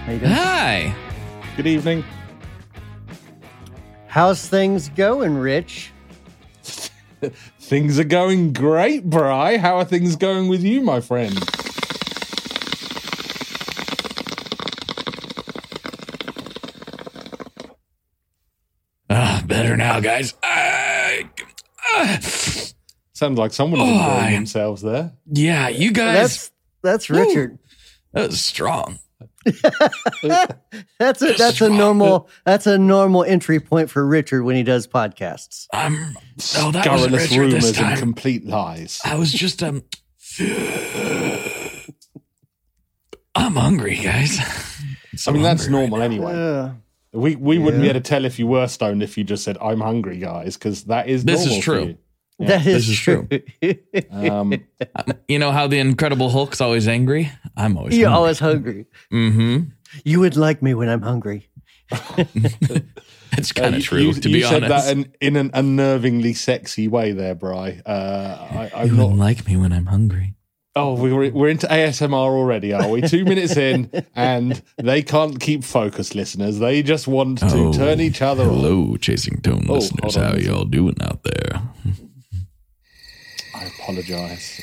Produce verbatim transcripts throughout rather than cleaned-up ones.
How you doing? Hi. Good evening. How's things going, Rich? Things are going great, Bri. How are things going with you, my friend? Ah, better now, guys. Uh, uh, Sounds like someone's Oh, enjoying I- themselves there. yeah, you guys. That's that's Richard. That was strong. That's a that's a normal that's a normal entry point for Richard when he does podcasts. I'm. Oh, that was Scurrilous Richard this rumors and time. complete lies. I was just um. I'm hungry, guys. So I mean, that's hungry right normal now. anyway. Uh, We we wouldn't Yeah. be able to tell if you were stoned if you just said, "I'm hungry, guys," because that is This is normal for true. you. that is, this is true. Um, You know how the Incredible Hulk's always angry? I'm always. You're hungry. always hungry. Mm-hmm. You would like me when I'm hungry. It's kind of you- true, you, to you be said honest. that in, in an unnervingly sexy way there, Bri. Uh, I, I'm You not. wouldn't like me when I'm hungry. Oh, we're we're into A S M R already, are we? Two minutes in, and they can't keep focused, listeners. They just want to Oh, turn each other on. Hello, Chasing Tone Oh, listeners. hold on How a second. y'all doing out there? I apologize.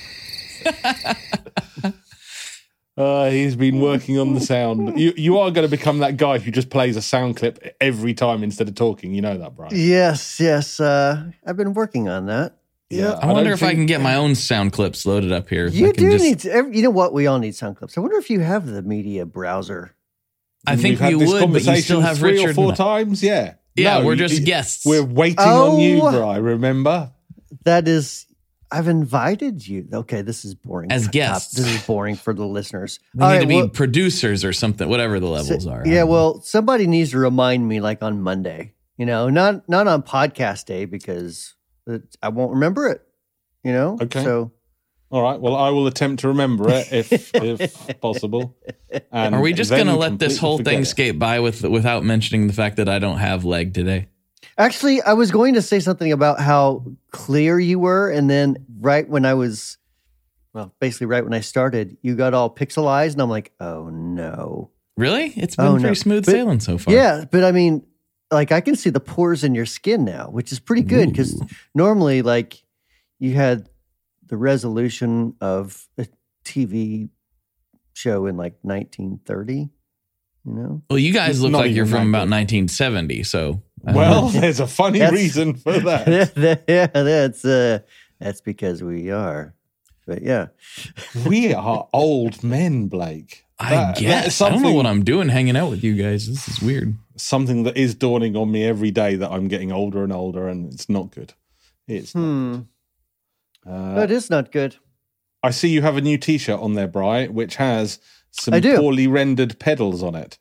uh, he's been working on the sound. You you are going to become that guy who just plays a sound clip every time instead of talking. You know that, Brian. Yes, yes. Uh, I've been working on that. Yeah. I wonder don't if I think- can get my own sound clips loaded up here. You I can do just- need to, every- you know what? We all need sound clips. I wonder if you have the media browser. I think We've had you this would, but you conversation still have three Richard. or four and- times. Yeah, Yeah, we're you- just you- guests. We're waiting on you, Oh. Bri. Remember? That is, I've invited you. Okay, this is boring. As Stop. guests. This is boring for the listeners. We All need right, to be well- producers or something, whatever the levels So- are. I Yeah, don't know. well, somebody needs to remind me, like on Monday. You know, not not on podcast day because it, I won't remember it. You know. Okay. So All right. Well, I will attempt to remember it if if possible. And Are we just then going to let this completely whole forget thing it. skate by with without mentioning the fact that I don't have leg today? actually, I was going to say something about how clear you were, and then right when I was, well, basically right when I started, you got all pixelized, and I'm like, oh no. Really? It's been Oh, pretty no. smooth But- sailing so far. Yeah, but I mean, like I can see the pores in your skin now, which is pretty good because Ooh. normally, like, you had the resolution of a T V show in like nineteen thirty. You know, Well, you guys look Not like you're even from that about good. nineteen seventy, so. I don't Well, know. there's a funny That's- reason for that. yeah, that's uh, that's because we are. But yeah, We are old men, Blake. I That- that is guess. I don't know something- what I'm doing hanging out with you guys. This is weird. Something that is dawning on me every day that I'm getting older and older, and it's not good. It's not hmm. good. Uh, That is not good. I see you have a new T-shirt on there, Bri, which has some I do. poorly rendered pedals on it.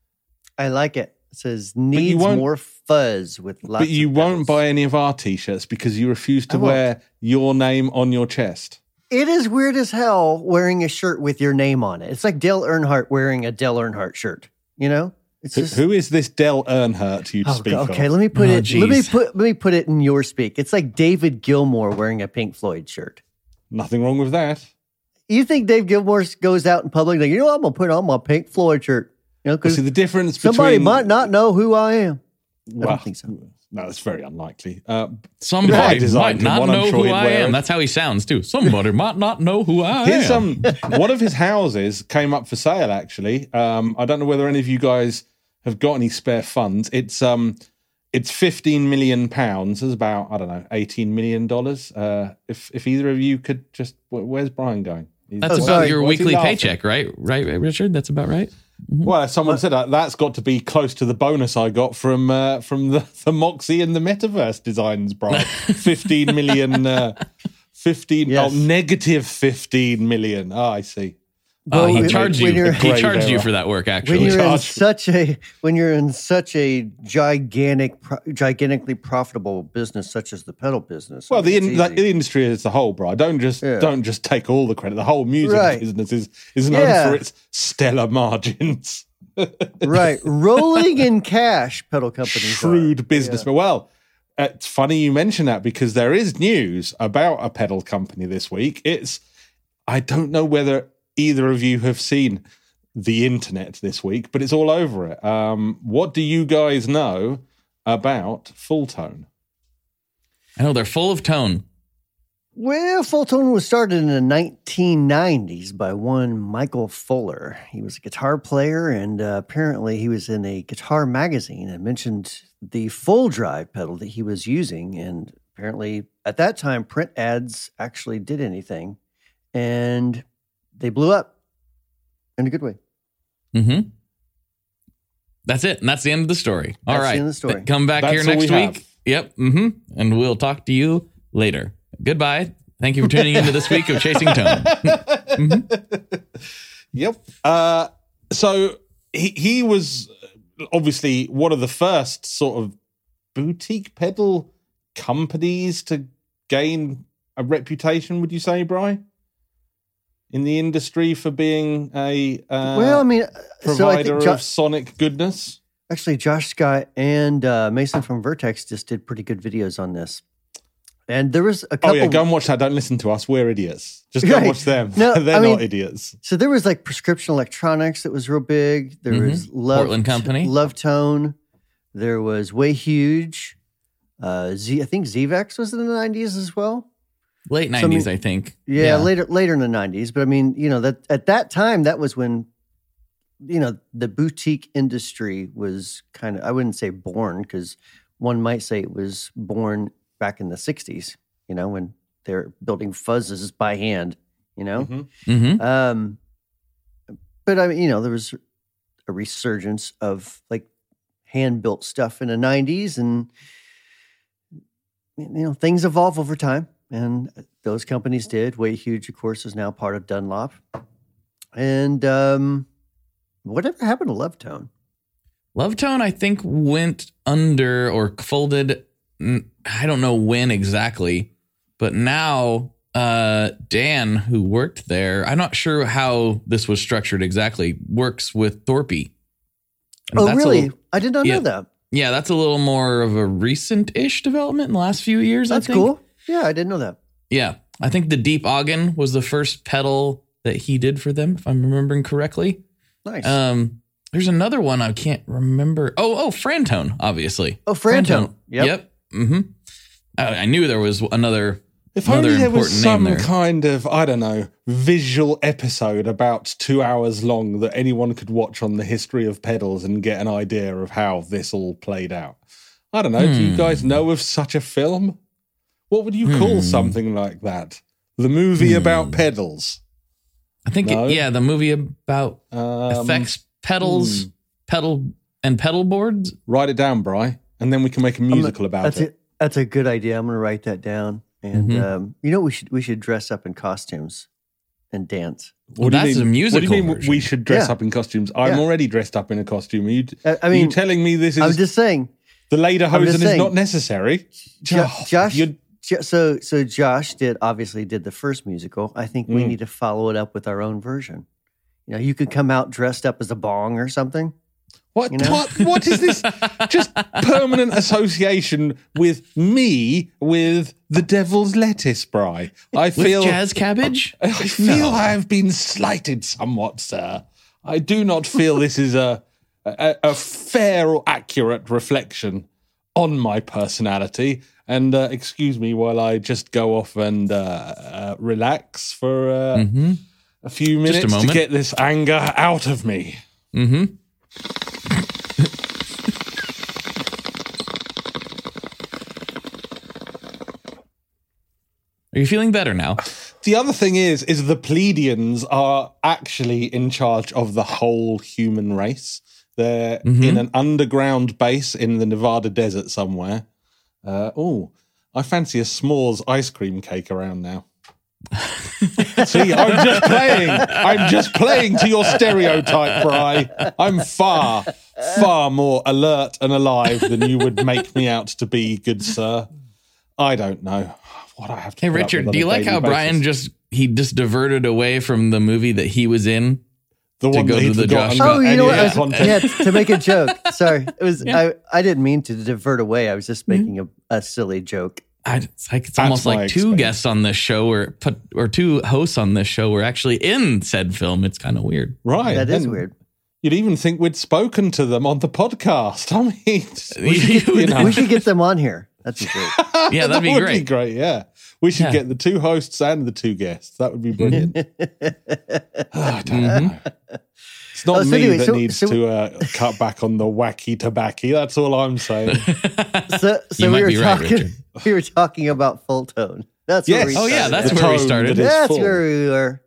I like it. It says needs won't- more fuzz with lots. But you of won't pedals. buy any of our T-shirts because you refuse to I won't. wear your name on your chest. It is weird as hell wearing a shirt with your name on it. It's like Dale Earnhardt wearing a Dale Earnhardt shirt. You know, it's Who, just. who is this Del Earnhardt you Oh, speak okay, of? let me put Oh, it. Let me geez. put. Let me put it in your speak. It's like David Gilmour wearing a Pink Floyd shirt. Nothing wrong with that. You think Dave Gilmour goes out in public like, you know, I'm gonna put on my Pink Floyd shirt, you know, Well, because see, the difference somebody between... might not know who I am. I Well, don't think so. no, that's very unlikely. Uh, Somebody I might designed him not one, I'm know sure who he'd I wear am. it. That's how he sounds too. Somebody might not know who I His am. um, one of his houses came up for sale. Actually, um, I don't know whether any of you guys have got any spare funds. It's um, it's fifteen million pounds. It's about I don't know, eighteen million dollars. Uh, if if either of you could just, wh- where's Brian going? He's- That's Oh, about sorry. your What's he weekly laughing? paycheck, right? Right, right, Richard? That's about right. Well, as someone said that that's got to be close to the bonus I got from uh, from the, the Moxie and the Metaverse designs, Brian. fifteen million, uh, fifteen, Yes. oh, negative fifteen million. Oh, I see. Oh, Well, he when- charged when you. you're- He Grave charged you error. for that work, When actually. you're in charge- such a when you're in such a gigantic, pro- gigantically profitable business such as the pedal business. Well, I mean, the, it's in, the, easy. the industry as a whole, bro. Don't just Yeah. don't just take all the credit. The whole music Right. business is is known Yeah. for its stellar margins. right, rolling in cash. Pedal companies, Shrewd are. businessman. Well, it's funny you mention that because there is news about a pedal company this week. It's I don't know whether either of you have seen the internet this week, but it's all over it. Um, what do you guys know about Full Tone? I know they're full of tone. Well, Full Tone was started in the nineteen nineties by one Michael Fuller. He was a guitar player, and uh, apparently he was in a guitar magazine and mentioned the full drive pedal that he was using. And apparently at that time, print ads actually did anything, and they blew up in a good way. Mm-hmm. That's it. And that's the end of the story. All That's right. the end of the story. Come back That's here all next we week. have. Yep. Mm-hmm. And we'll talk to you later. Goodbye. Thank you for tuning into this week of Chasing Tone. Mm-hmm. Yep. Uh, so he, he was obviously one of the first sort of boutique pedal companies to gain a reputation, would you say, Bri? In the industry for being a uh, Well, I mean, provider so I think Jo- of sonic goodness. actually Josh Scott and uh, Mason from Vertex just did pretty good videos on this. And there was a Oh couple. yeah, go and watch that. Don't listen to us. We're idiots. Just go and Right. watch them. No, They're I mean- not idiots. So there was like Prescription Electronics that was real big. There Mhm. was Love Portland company. Love Tone. There was Way Huge. Uh, Z, I think Z-Vex was in the nineties as well. Late So, I nineties, mean- I think. Yeah, later later in the nineties. But I mean, you know, that at that time, that was when, you know, the boutique industry was kind of, I wouldn't say born, because one might say it was born back in the sixties, you know, when they're building fuzzes by hand, you know? Mhm. Mm-hmm. Um, but I mean, you know, there was a resurgence of like hand built stuff in the nineties, and you know, things evolve over time, and those companies did. Way Huge, of course, is now part of Dunlop. And um, whatever happened to Love Tone? Love Tone, I think, went under or folded. mm, I don't know when exactly, but now uh, Dan, who worked there, I'm not sure how this was structured exactly, works with Thorpe. And Oh, that's a really? little- I did not yeah. know that. yeah, that's a little more of a recent-ish development in the last few years, That's I think. cool. Yeah, I didn't know that. Yeah, I think the Deep Ogden was the first pedal that he did for them, if I'm remembering correctly. Nice. Um, there's another one I can't remember. Oh, oh, Frantone, obviously. oh, Frantone. Yep. Yep. Mm-hmm. I, I knew there was another. If another only there was important some name there. kind of, I don't know, visual episode about two hours long that anyone could watch on the history of pedals and get an idea of how this all played out. I don't know. Do you Hmm. guys know of such a film? What would you call Hmm. something like that? The movie Hmm. about pedals. I think, No? it, yeah, the movie about Um, effects, pedals, pedal, and pedal boards. Write it down, Bri, and then we can make a musical about That's it. a, that's a good idea. I'm going to write that down. And Mhm. um, you know, we should we should dress up in costumes and dance. What do you that's mean- a musical What do you mean version. we should dress Yeah. up in costumes? I'm Yeah. already dressed up in a costume. Are you, I, I are mean, you telling me this I'm is just saying. the Lederhosen I'm just is saying. not necessary? Jo- Oh, Josh, you're- Jo- so so Josh did obviously did the first musical. I think we Mm. need to follow it up with our own version. You know, you could come out dressed up as a bong or something. What, You know? what, what is this? Just permanent association with me with the devil's lettuce, Bri. I With feel, jazz cabbage? I feel I have been slighted somewhat, sir. I do not feel this is a, a, a fair or accurate reflection on my personality. And uh, excuse me while I just go off and uh, uh, relax for uh, Mm-hmm. a few Just a minutes to moment. get this anger out of me. Mm-hmm. Are you feeling better now? The other thing is, is the plebeians are actually in charge of the whole human race. They're Mhm. in an underground base in the Nevada desert somewhere. Uh, oh, I fancy a s'mores ice cream cake around now. See, I'm just playing. I'm just playing to your stereotype, Bri. I'm far, far more alert and alive than you would make me out to be, good sir. I don't know what I have to. Hey, put up Richard, with do on you a like daily how basis. Brian just he just diverted away from the movie that he was in? The to one go that to he'd the forgotten Josh- got Oh, you any know what? of I the was, content. yeah, to make a joke. Sorry, it was Yeah. I. I didn't mean to divert away. I was just making a, a silly joke. I, it's like it's almost like two expense. guests on this show or put or two hosts on this show were actually in said film. It's kind of weird. Right. That is And weird. You'd even think we'd spoken to them on the podcast. I mean, We should, you know. We should get them on here. That'd be great. Yeah, that'd that be would great. be great. Yeah. We should Yeah. get the two hosts and the two guests. That would be brilliant. Oh, I don't Mm-hmm. know. It's not Oh, so me anyway, that so- needs so- to uh, cut back on the wacky tobacco. That's all I'm saying. So, so You we might were be right, talking. Richard. we were talking about full tone. That's Yes. where we Oh, yeah, started that's at. where we tone started. that is That's full. where we were.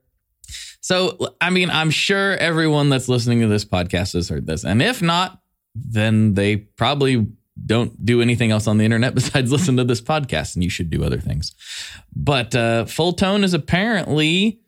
So, I mean, I'm sure everyone that's listening to this podcast has heard this. And if not, then they probably don't do anything else on the internet besides listen to this podcast, and you should do other things. But uh, Full Tone is apparently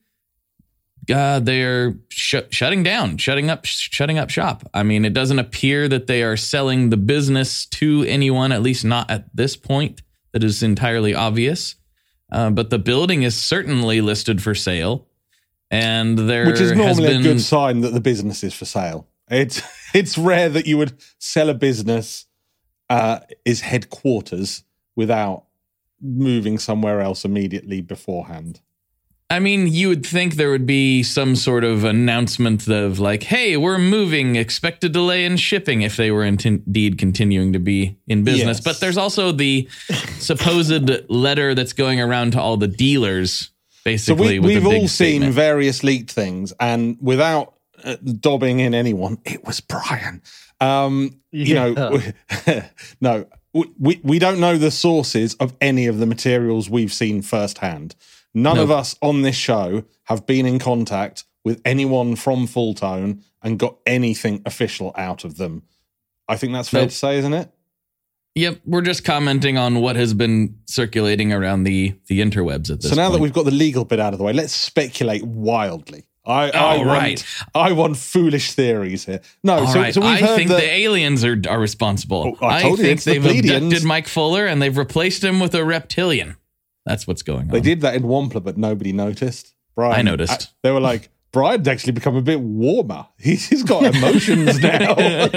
uh, they're sh- shutting down, shutting up, sh- shutting up shop. I mean, it doesn't appear that they are selling the business to anyone, at least not at this point. That is entirely obvious. Uh, but the building is certainly listed for sale. And there Which is has normally been, a good sign that the business is for sale. It's it's rare that you would sell a business uh, is headquarters without moving somewhere else immediately beforehand. I mean, you would think there would be some sort of announcement of like, hey, we're moving, expect a delay in shipping if they were indeed continuing to be in business. Yes. But there's also the supposed letter that's going around to all the dealers, So basically. we, with we've a big all seen statement. various leaked things, and without uh, dobbing in anyone, it was Brian. Um, You know, no, we, we don't know the sources of any of the materials we've seen firsthand. None No. of us on this show have been in contact with anyone from Full Tone and got anything official out of them. I think that's fair Nope. to say, isn't it? Yep, we're just commenting on what has been circulating around the, the interwebs at this So now point. that we've got the legal bit out of the way, let's speculate wildly. I, I, Oh, want, right. I want foolish theories here. No, All so, right, so we've I heard think that the aliens are are responsible. Oh, I I, told you, think it's the they've Pleiadians. abducted Mike Fuller and they've replaced him with a reptilian. That's what's going on. they did that in Wampler, but nobody noticed. Brian, I noticed. they were like, Brian's actually become a bit warmer. He's, he's got emotions now.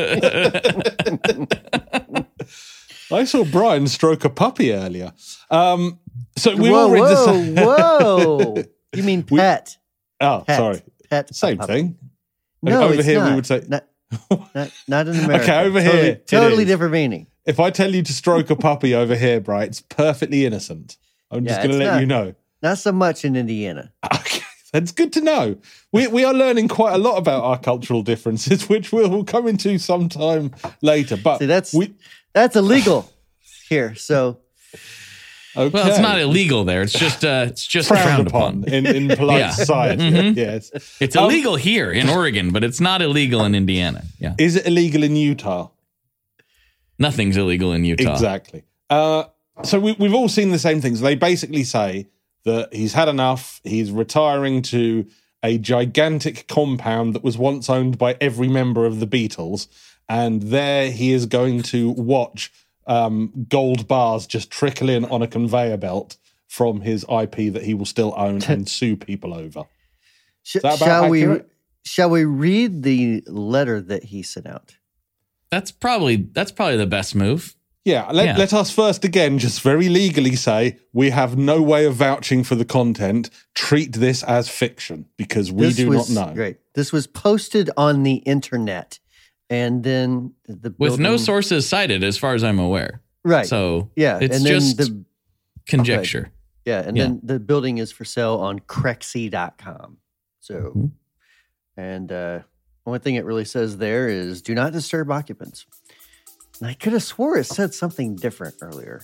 I saw Brian stroke a puppy earlier. Um, so we whoa, all read whoa, the same. whoa! You mean pet? Oh, Pet. sorry. Pet. a Same puppy. thing. No, Over it's here we not. would say- not, not, not in America. Okay, over totally, here it totally is. different meaning. If I tell you to stroke a puppy over here, Brian, it's perfectly innocent. I'm just Yeah, going to it's let not. you know. Not so much in Indiana. Okay, that's good to know. We we are learning quite a lot about our cultural differences, which we'll, we'll come into sometime later. But See, that's we, that's illegal here. So okay. Well, it's not illegal there. It's just uh, it's just frowned, frowned, upon, upon. in, in polite Yeah. society. Mhm. Yes. It's Um, illegal here in Oregon, but it's not illegal in Indiana. Yeah, Is it illegal in Utah? nothing's illegal in Utah. Exactly. Uh, so we, we've all seen the same things. They basically say that he's had enough. He's retiring to a gigantic compound that was once owned by every member of the Beatles. And there he is going to watch um, gold bars just trickle in on a conveyor belt from his I P that he will still own and sue people over. sh- that about shall we accurate? shall we read the letter that he sent out? That's probably that's probably the best move. Yeah, let, Yeah. let us first again just very legally say we have no way of vouching for the content. Treat this as fiction because we This do was, not know. Great. This was posted on the internet, and then the With no building- sources cited, as far as I'm aware. right. So yeah, it's and then just the conjecture. yeah, and yeah. then the building is for sale on Crexy dot com. So, Mhm. and uh, one thing it really says there is do not disturb occupants. And I could have swore it said something different earlier.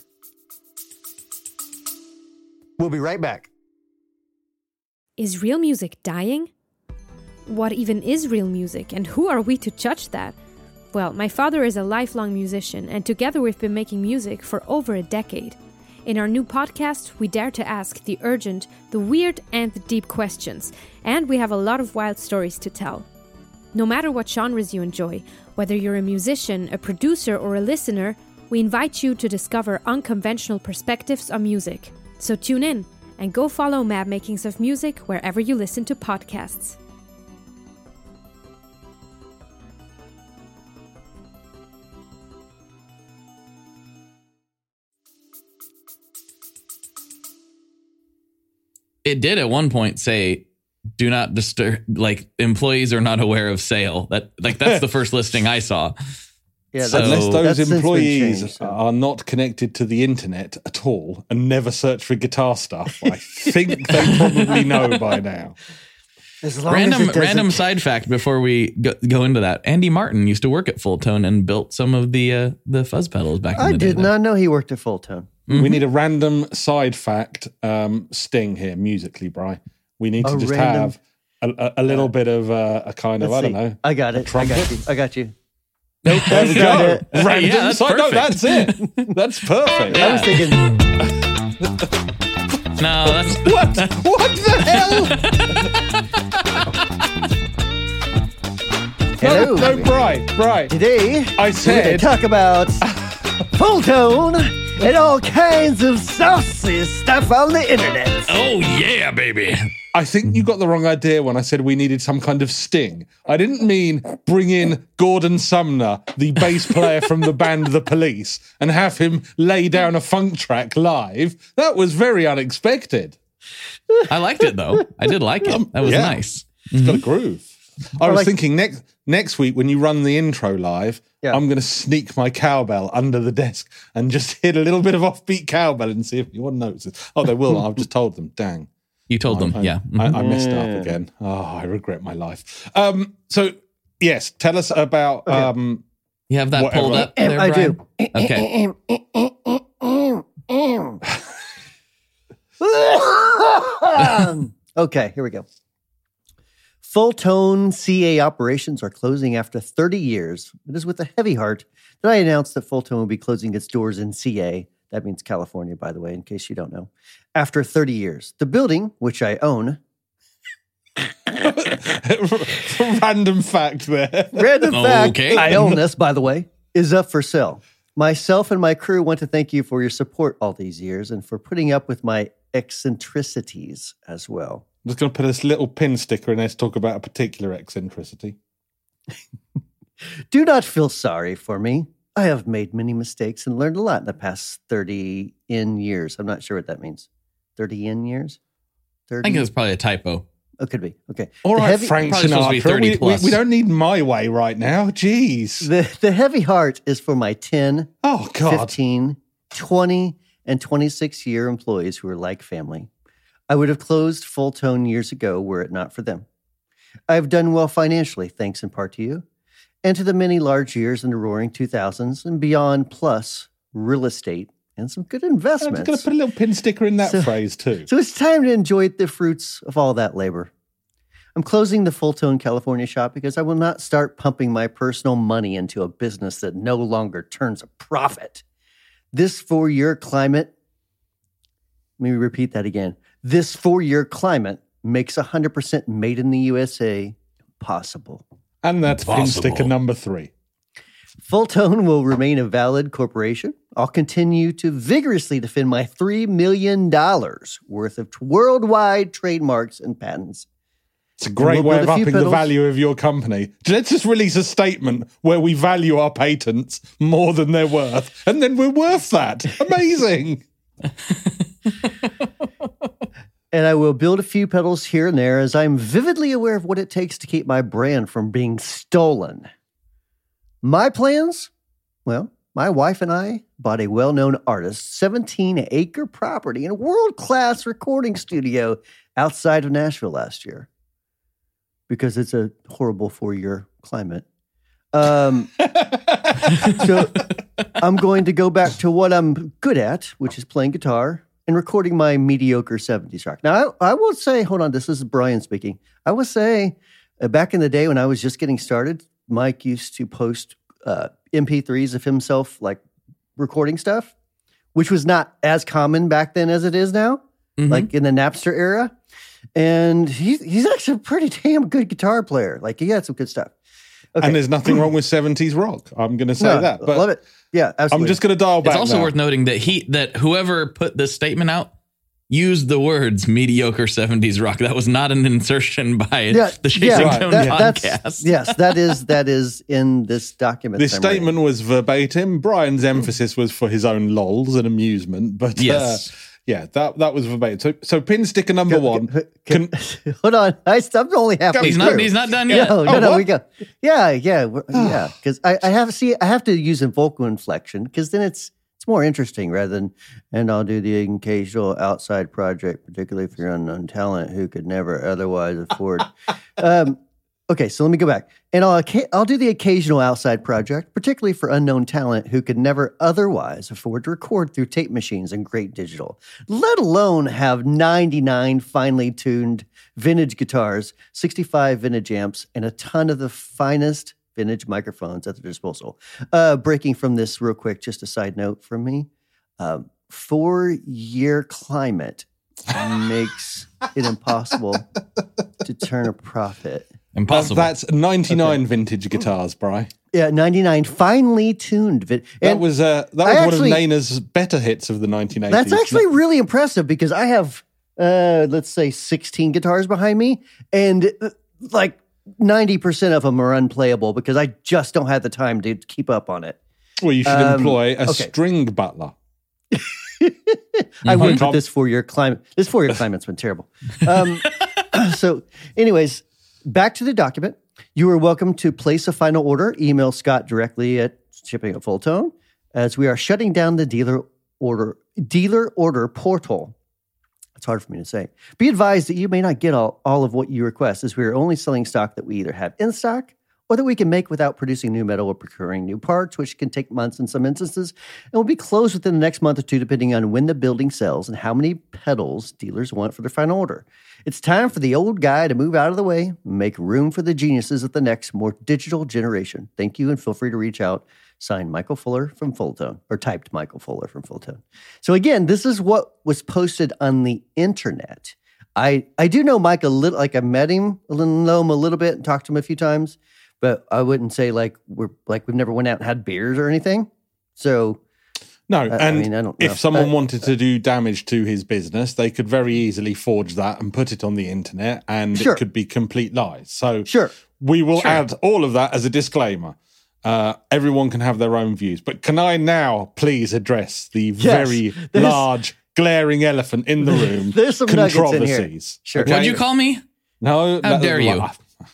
We'll be right back. Is real music dying? What even is real music, and who are we to judge that? Well, my father is a lifelong musician, and together we've been making music for over a decade. In our new podcast, we dare to ask the urgent, the weird, and the deep questions, and we have a lot of wild stories to tell. No matter what genres you enjoy, whether you're a musician, a producer, or a listener, we invite you to discover unconventional perspectives on music. So tune in and go follow Mad Makings of Music wherever you listen to podcasts. it did at one point say, do not disturb, like employees are not aware of sale. That like that's the first listing I saw. Yeah, So- Unless that's those since been employees changed, so. are not connected to the internet at all and never search for guitar stuff, I think they probably know by now. As long Random as it doesn't- random side fact before we go, go into that. Andy Martin used to work at Full Tone and built some of the uh, the fuzz pedals back in I the day. did not know he worked at Full Tone. We need a random side fact um, sting here musically, Bri. We need to A just random- have a, a, a little bit of uh, a kind of, Let's I don't see. know. I got it. I trumpet? got you. I got you. Nope, there we not go. it. Random Yeah, that's side. No, perfect. that's it. That's perfect. I was thinking, No, that's What? What the hell? hello. No, no, Bri, Bri. Today, I we're going to said talk about Full Tone and all kinds of saucy stuff on the internet. oh yeah, baby. I think you got the wrong idea when I said we needed some kind of sting. I didn't mean bring in Gordon Sumner, the bass player from the band The Police, and have him lay down a funk track live. That was very unexpected. I liked it though. I did like it. That was yeah. nice. It's got a groove. I was like- thinking next next week when you run the intro live, Yeah. I'm going to sneak my cowbell under the desk and just hit a little bit of offbeat cowbell and see if anyone notices. Oh, they will. I've just told them. Dang. You told them, I, yeah. I, I messed up again. Oh, I regret my life. Um, so, yes, tell us about... Um, You have that Whatever. pulled up Um, there, I Brian? do. Okay, here we go. Full Tone C A operations are closing after thirty years. It is with a heavy heart that I announced that Full Tone will be closing its doors in C A. That means California, by the way, in case you don't know. After thirty years. The building, which I own, random fact there. random fact, Okay. I own this, by the way, is up for sale. Myself and my crew want to thank you for your support all these years and for putting up with my eccentricities as well. I'm just going to put this little pin sticker in there to talk about a particular eccentricity. Do not feel sorry for me. I have made many mistakes and learned a lot in the past thirty in years. I'm not sure what that means. thirty in years? I thirty? think it's probably a typo. Oh, could be. Okay. All The right, heavy- Frank Probably supposed to be Sinatra. thirty We, we, plus. we don't need my way right now. Jeez. The, the heavy heart is for my ten, Oh, God. fifteen, twenty, and twenty-six year employees who are like family. I would have closed Full Tone years ago were it not for them. I have done well financially, thanks in part to you, and to the many large years in the roaring two thousands and beyond, plus real estate and some good I'm investments. just going to put a little pin sticker in that So- phrase too. So it's time to enjoy the fruits of all that labor. I'm closing the Full Tone California shop because I will not start pumping my personal money into a business that no longer turns a profit. This four-year climate, let me repeat that again. This four-year climate makes one hundred percent made in the U S A possible. And that's pin Possible. sticker number three. Full Tone will remain a valid corporation. I'll continue to vigorously defend my three million dollars worth of worldwide trademarks and patents. It's a great We'll way build of a few upping the pedals. value of your company. Let's just release a statement where we value our patents more than they're worth, and then we're worth that. Amazing. And I will build a few pedals here and there as I'm vividly aware of what it takes to keep my brand from being stolen. My plans? Well, my wife and I bought a well-known artist's seventeen acre property and a world-class recording studio outside of Nashville last year because it's a horrible four-year climate. Um, so I'm going to go back to what I'm good at, which is playing guitar and recording my mediocre seventies rock. Now, I, I will say, hold on, this is Brian speaking. I will say, uh, back in the day when I was just getting started, Mike used to post uh, M P threes of himself, like recording stuff, which was not as common back then as it is now, Mhm. like in the Napster era. And he's, he's actually a pretty damn good guitar player. Like, he had some good stuff. Okay. And there's nothing wrong with seventies rock. I'm going to say No, that. But love it. Yeah, absolutely. I'm just going to dial back It's also now. worth noting that he that whoever put this statement out used the words mediocre seventies rock. That was not an insertion by Yeah, the Chasing yeah, Tone that- podcast. that's- yes, that is that is in this document. This that I'm reading. statement was verbatim. Brian's emphasis was for his own lols and amusement. But Yes. uh, Yeah, that that was verbatim. So, so pin sticker number one. Can, hold on, I, I'm only halfway He's through. not. He's not done yet. No, no, Oh, no, what? we go. Yeah, yeah, we're- yeah. Because I, I have see, I have to use a vocal inflection because then it's it's more interesting rather than. And I'll do the occasional outside project, particularly if you're unknown talent who could never otherwise afford. um, okay, so let me go back, and I'll I'll do the occasional outside project, particularly for unknown talent who could never otherwise afford to record through tape machines and great digital, let alone have ninety-nine finely tuned vintage guitars, sixty-five vintage amps, and a ton of the finest vintage microphones at their disposal. Uh, breaking from this real quick, just a side note from me. Um, four-year climate makes it impossible to turn a profit. Impossible. That's, that's ninety-nine okay. vintage guitars, Bri. Yeah, ninety-nine finely tuned. Vi- that was uh, that was actually, one of Nana's better hits of the nineteen eighties. That's actually really impressive because I have, uh, let's say, sixteen guitars behind me, and uh, like ninety percent of them are unplayable because I just don't have the time to keep up on it. Well, you should um, employ a okay. string butler. I wouldn't put this four-year climate. This four-year climate's been terrible. Um, so, anyways, back to the document. You are welcome to place a final order. Email Scott directly at shipping at Full Tone, as we are shutting down the dealer order dealer order portal. It's hard for me to say. Be advised that you may not get all, all of what you request, as we are only selling stock that we either have in stock or that we can make without producing new metal or procuring new parts, which can take months in some instances, and will be closed within the next month or two, depending on when the building sells and how many pedals dealers want for their final order. It's time for the old guy to move out of the way, make room for the geniuses of the next, more digital generation. Thank you, and feel free to reach out. Signed, Michael Fuller from Full Tone, or typed Michael Fuller from Full Tone. So again, this is what was posted on the internet. I I do know Mike a little, like I met him, know him a little bit, and talked to him a few times. But I wouldn't say like we're like we've never went out and had beers or anything. So no, I, and I mean, I don't if know. someone uh, wanted to do damage to his business, they could very easily forge that and put it on the internet, and sure. it could be complete lies. So sure, we will sure. add all of that as a disclaimer. Uh, everyone can have their own views, but can I now please address the yes, very large, glaring elephant in the room? There's some controversies. Nuggets in here. Sure. Okay? What'd you call me? No, how that, dare you? I,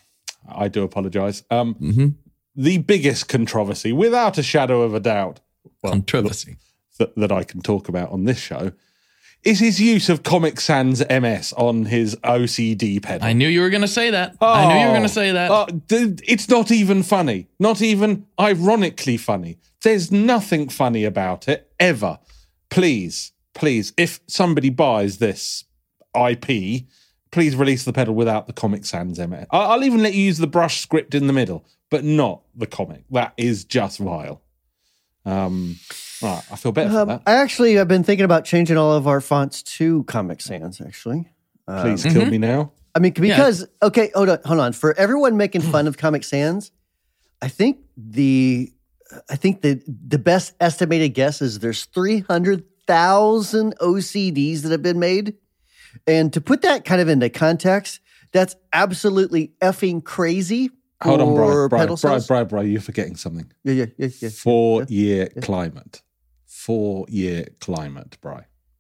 I do apologize. Um, mm-hmm. The biggest controversy, without a shadow of a doubt, well, controversy that, that I can talk about on this show, is his use of Comic Sans M S on his O C D pedal. I knew you were going to say that. Oh, I knew you were going to say that. Uh, it's not even funny. Not even ironically funny. There's nothing funny about it, ever. Please, please, if somebody buys this I P, please release the pedal without the Comic Sans M S. I'll even let you use the brush script in the middle, but not the comic. That is just vile. Um... Right, I feel better for um, that. I actually have been thinking about changing all of our fonts to Comic Sans, actually. Um, Please kill mm-hmm. me now. I mean, because, yeah. okay, hold on, hold on. For everyone making fun of Comic Sans, I think the I think the, the best estimated guess is there's three hundred thousand O C Ds that have been made. And to put that kind of into context, that's absolutely effing crazy. Hold on, bro, bro, pedal bro, bro, bro, you're forgetting something. Yeah, yeah, yeah, yeah. Four-year yeah. climate. Four-year climate, bro.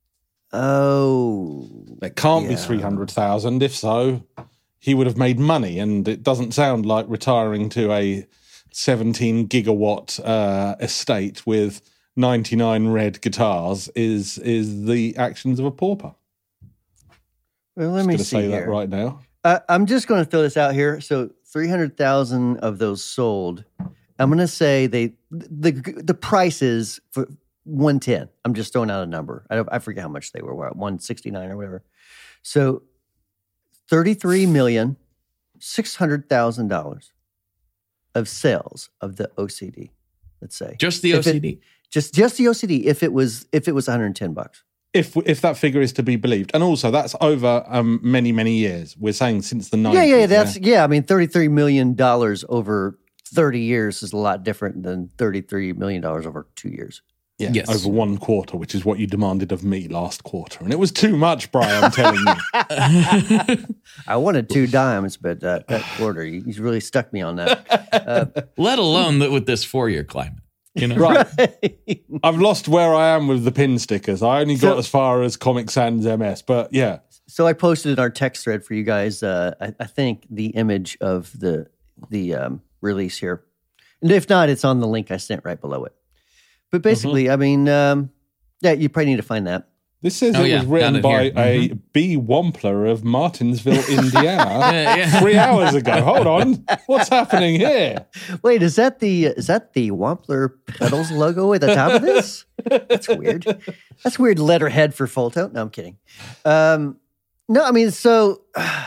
Oh. It can't yeah. be three hundred thousand. If so, he would have made money, and it doesn't sound like retiring to a seventeen gigawatt uh, estate with ninety-nine red guitars is is the actions of a pauper. Well, let me just see say here. that right now. Uh, I'm just going to throw this out here. So three hundred thousand of those sold. I'm going to say they the the price is for one ten. I'm just throwing out a number. I, I forget how much they were. What, one sixty-nine or whatever. So thirty-three million six hundred thousand dollars of sales of the O C D. Let's say just the O C D. It, just just the O C D. If it was if it was one hundred ten bucks. If if that figure is to be believed, and also that's over um, many many years. We're saying since the nineties. Yeah, yeah, that's yeah. yeah I mean, thirty-three million dollars over thirty years is a lot different than thirty-three million dollars over two years. Yeah, yes. Over one quarter, which is what you demanded of me last quarter, and it was too much, Brian. I'm telling you. I wanted two dimes, but uh, that quarter, you really stuck me on that. Uh, Let alone that with this four-year climate. You know, Right. I've lost where I am with the pin stickers. I only got So- as far as Comic Sans M S, but yeah. So I posted in our text thread for you guys. Uh, I, I think the image of the the um, release here, and if not, it's on the link I sent right below it. But basically, Mm-hmm. I mean, um, yeah, you probably need to find that. This says Oh, it yeah, was written got it by here. a B. Wampler of Martinsville, Indiana, Yeah, yeah. three hours ago. Hold on. What's happening here? Wait, is that the is that the Wampler Pedals logo at the top of this? That's weird. That's weird letterhead for Full Tone. No, I'm kidding. Um, no, I mean, so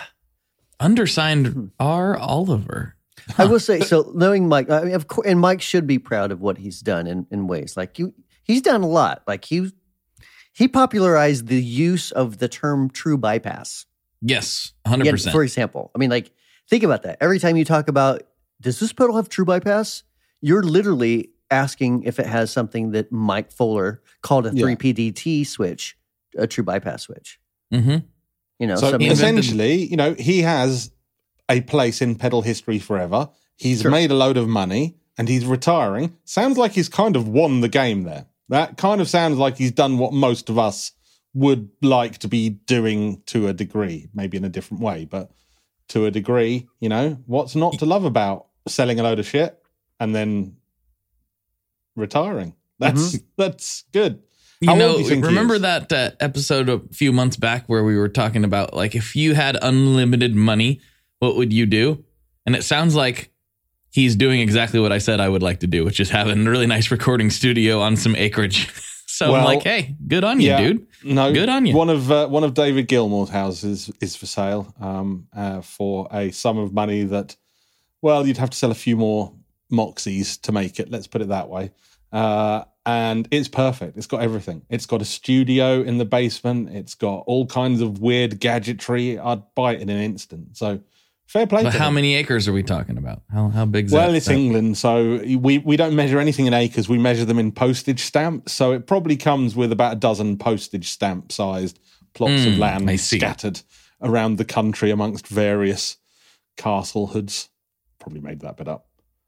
undersigned R. Oliver. I will say, so knowing Mike, I mean, of course, and Mike should be proud of what he's done in, in ways like you. He's done a lot. Like he he popularized the use of the term true bypass. Yes, one hundred Yeah, percent. for example, I mean, like think about that. Every time you talk about does this pedal have true bypass, you're literally asking if it has something that Mike Fuller called a Yeah. three P D T switch, a true bypass switch. Mm-hmm. You know, So so, I mean, invented- essentially, you know, he has a place in pedal history forever. He's Sure. made a load of money and he's retiring. Sounds like he's kind of won the game there. That kind of sounds like he's done what most of us would like to be doing to a degree, maybe in a different way, but to a degree, you know, what's not to love about selling a load of shit and then retiring? That's that's good. You How know, old do you think he remember is? that uh, episode a few months back where we were talking about, like, if you had unlimited money, what would you do? And it sounds like he's doing exactly what I said I would like to do, which is having a really nice recording studio on some acreage. So I'm Well, like, hey, good on you, yeah. dude. No, Good on you. One of uh, one of David Gilmour's houses is for sale um, uh, for a sum of money that, well, you'd have to sell a few more Moxies to make it. Let's put it that way. Uh, and it's perfect. It's got everything. It's got a studio in the basement. It's got all kinds of weird gadgetry. I'd buy it in an instant. So fair play. But to how him. many acres are we talking about? How how big is Well, that? it's England, so we, we don't measure anything in acres. We measure them in postage stamps. So it probably comes with about a dozen postage stamp sized plots of Mm, land I see. scattered around the country amongst various castlehoods. Probably made that bit up.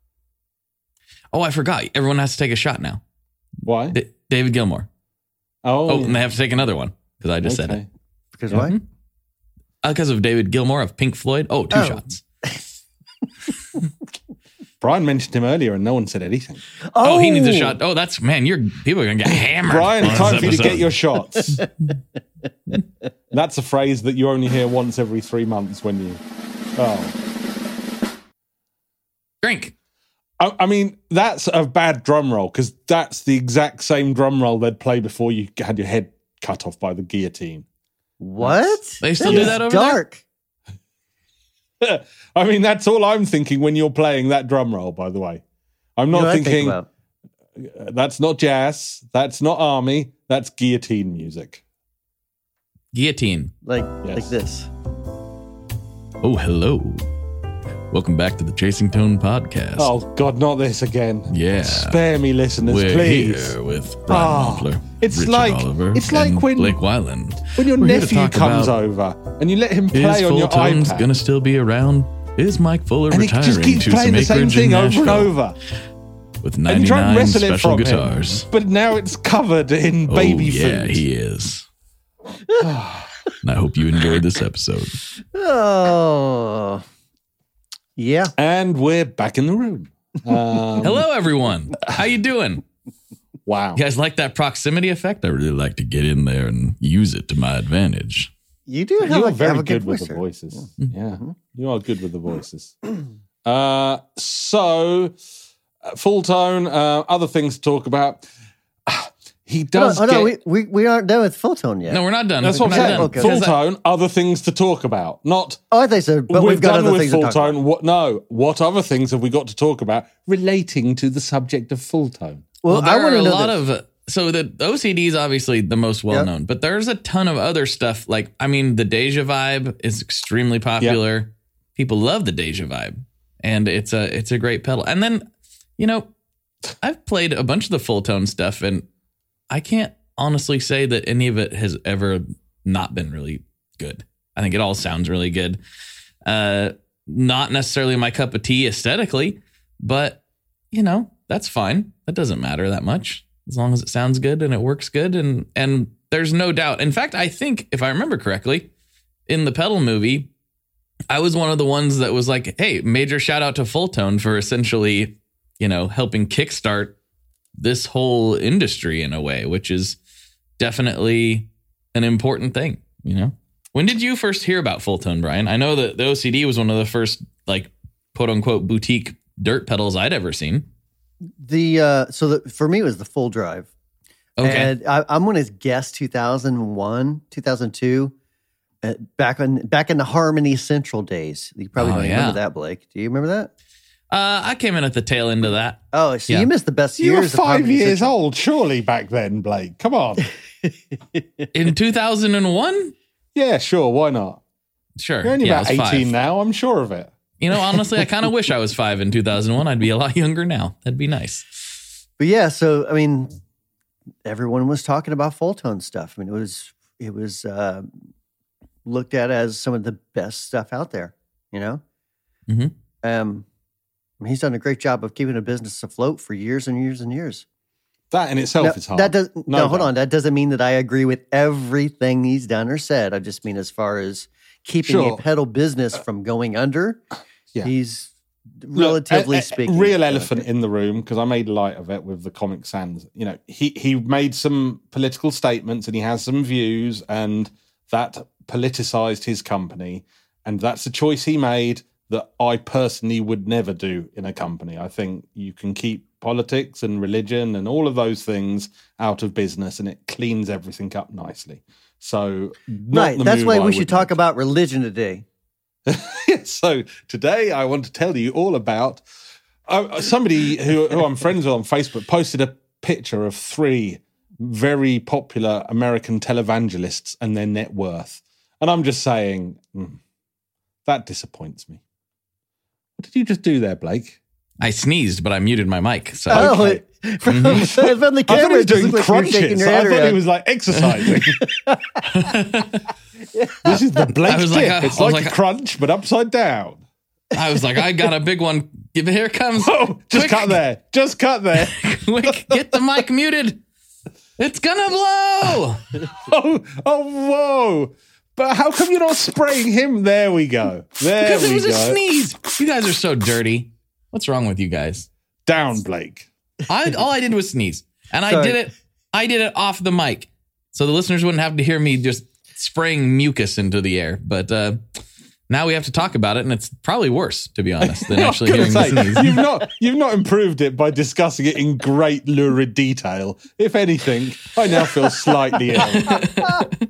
Oh, I forgot. Everyone has to take a shot now. Why? D- David Gilmour. Oh, Oh, and they have to take another one because I just said it. okay. because Yeah. why? Because of David Gilmour of Pink Floyd. Oh, two Oh. shots. Brian mentioned him earlier and no one said anything. Oh, he needs a shot. Oh, that's, man, you're people are going to get hammered. Brian, on this time for you to episode. get your shots. That's a phrase that you only hear once every three months when you. Oh. drink. I, I mean, that's a bad drum roll because that's the exact same drum roll they'd play before you had your head cut off by the guillotine. What? They still do is that over there? dark. I mean, that's all I'm thinking when you're playing that drum roll, by the way. I'm You know not what I think thinking about? that's not jazz, that's not army, that's guillotine music. Guillotine. like Yes. like this. Oh, hello. Welcome back to the Chasing Tone podcast. Oh, God, not this again. Yeah. Spare me, listeners, We're please. here with Brian Oh, Wampler, it's Richard like- Oliver, it's like and when- Blake Wyland. When your We're here to nephew talk comes about over and you let him Is play on Full your Tone's iPad, gonna still be around? Is Mike Fuller and he retiring just keeps to playing some the same acreage in thing over and Nashville over. with And you try and ninety-nine wrestle it special from guitars? him, but now it's covered in Oh, baby yeah, food. he is. And I hope you enjoyed this episode. Oh, yeah. And we're back in the room. Um, Hello, everyone. How you doing? Wow. You guys like that proximity effect? I really like to get in there and use it to my advantage. You do have, You're a, very have a good good with voice the there. voices. Yeah, you are good with the voices. Uh, so, uh, Full Tone, uh, other things to talk about. He does Oh, no, oh, no, get... we, we we aren't done with Full Tone yet. No, we're not done. That's We're what I'm not saying. done. Okay. Full Because I- Tone, other things to talk about. Not, Oh, I think so. But we've we've got done other with things Full to talk Tone. about. What, no, what other things have we got to talk about relating to the subject of Full Tone? Well, Well, I there want are to a know lot that- of so the, the O C D is obviously the most well known, but there's a ton of other stuff. Like, I mean, the Deja Vibe is extremely popular. People love the Deja Vibe, and it's a it's a great pedal. And then, you know, I've played a bunch of the Full Tone stuff, and I can't honestly say that any of it has ever not been really good. I think it all sounds really good. Uh, not necessarily my cup of tea aesthetically, but you know, that's fine. That doesn't matter that much as long as it sounds good and it works good. And and there's no doubt. In fact, I think if I remember correctly, in the pedal movie, I was one of the ones that was like, hey, major shout out to Fulltone for essentially, you know, helping kickstart this whole industry in a way, which is definitely an important thing, you know? When did you first hear about Fulltone, Brian? I know that the O C D was one of the first, like, quote unquote, boutique dirt pedals I'd ever seen. The uh, so the, for me it was the Full Drive. Okay. And I, I'm going to guess two thousand one, two thousand two, uh, back in back in the Harmony Central days. You probably Oh, don't yeah. remember that, Blake. Do you remember that? Uh, I came in at the tail end of that. Oh, so Yeah. you missed the best You were years. of five Harmony years Central. old, surely, back then, Blake. Come on. In two thousand one? Yeah, sure. Why not? Sure. You're only yeah, about I was eighteen five. now. I'm sure of it. You know, honestly, I kind of wish I was five in two thousand one. I'd be a lot younger now. That'd be nice. But yeah, so I mean, everyone was talking about Fulltone stuff. I mean, it was it was uh, looked at as some of the best stuff out there. You know, Mhm. um, I mean, he's done a great job of keeping a business afloat for years and years and years. That in itself Now, is hard. that does no, No hold doubt. on. That doesn't mean that I agree with everything he's done or said. I just mean as far as keeping Sure. a pedal business from going under. Yeah. He's Look, relatively a- a speaking, real done a elephant great- in the room, because I made light of it with the Comic Sans. You know, he he made some political statements and he has some views, and that politicized his company, and that's a choice he made that I personally would never do in a company. I think you can keep politics and religion and all of those things out of business, and it cleans everything up nicely. So, not Right. the That's move why I we would should talk make. about religion today. So today I want to tell you all about uh, somebody who, who I'm friends with on Facebook posted a picture of three very popular American televangelists and their net worth. And I'm just saying, mm, that disappoints me. What did you just do there, Blake? I sneezed, but I muted my mic. So Oh, Okay. it- from, from the I thought he camera, was it just doing looked like you were shaking crunches. your I head thought he around. was like exercising. This is the Blake I was like, dip. I- it's I was like, like- a crunch, but upside down. I was like, I got a big one. Give it, here it comes. Oh, just Quick. cut there. Just cut there. Quick, get the mic muted. It's gonna blow. Oh, oh, whoa. But how come you're not spraying him? There we go. There Because it we was go. a sneeze. You guys are so dirty. What's wrong with you guys? Down, Blake. I all I did was sneeze. And I Sorry. did it I did it off the mic. So the listeners wouldn't have to hear me just spraying mucus into the air. But uh now we have to talk about it, and it's probably worse, to be honest, than I was actually gonna hearing the say, sneeze. you've not you've not improved it by discussing it in great lurid detail. If anything, I now feel slightly ill.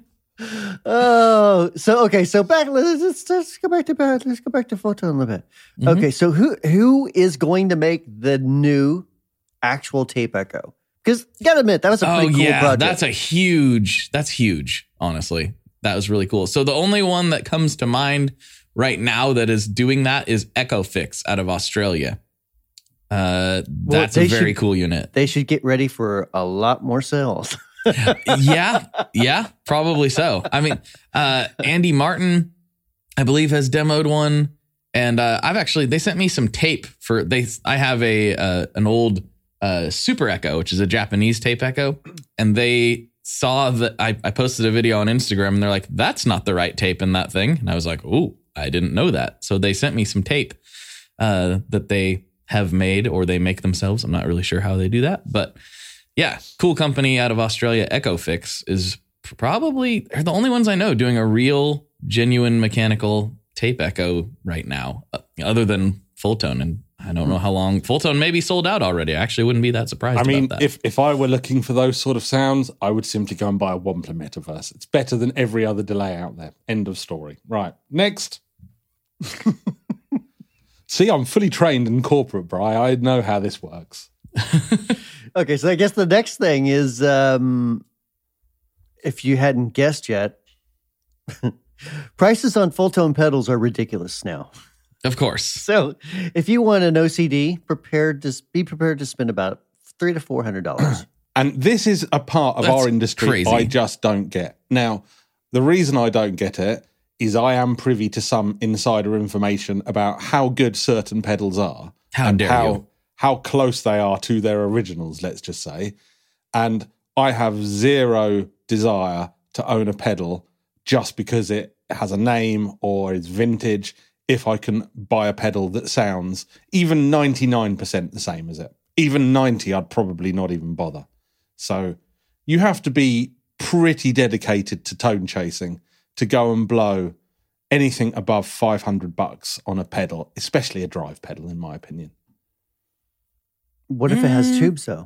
Oh, so okay, so back. Let's, let's, let's go back to back. Let's go back to Fulltone a little bit. Mm-hmm. Okay, so who who is going to make the new actual tape echo? Because you gotta admit that was a Oh pretty cool yeah, project. that's a huge. That's huge. Honestly, that was really cool. So the only one that comes to mind right now that is doing that is EchoFix out of Australia. Uh, Well, that's a they very should- cool unit. They should get ready for a lot more sales. yeah, yeah, probably so. I mean, uh, Andy Martin, I believe, has demoed one, and uh, I've actually they sent me some tape for they. I have a uh, an old uh, Super Echo, which is a Japanese tape echo, and they saw that I, I posted a video on Instagram, and they're like, "That's not the right tape in that thing," and I was like, "Ooh, I didn't know that." So they sent me some tape uh, that they have made or they make themselves. I'm not really sure how they do that, but. Yeah, cool company out of Australia. EchoFix is probably they're the only ones I know doing a real, genuine mechanical tape echo right now, uh, other than Fulltone. And I don't know how long Fulltone may be sold out already. I actually wouldn't be that surprised. I mean, about that. if, if I were looking for those sort of sounds, I would simply go and buy a Wampler Metaverse. It's better than every other delay out there. End of story. Right, next. See, I'm fully trained in corporate, Bri. I know how this works. Okay, so I guess the next thing is, um, if you hadn't guessed yet, prices on Fulltone pedals are ridiculous now. of course, So if you want an O C D, prepared to be prepared to spend about three to four hundred dollars. And this is a part of That's our industry crazy. I just don't get. Now, the reason I don't get it is I am privy to some insider information about how good certain pedals are. How and dare how, you. how close they are to their originals, let's just say. And I have zero desire to own a pedal just because it has a name or is vintage if I can buy a pedal that sounds even ninety-nine percent the same as it. Even ninety, I'd probably not even bother. So you have to be pretty dedicated to tone chasing to go and blow anything above five hundred bucks on a pedal, especially a drive pedal, in my opinion. What if it has tubes, though?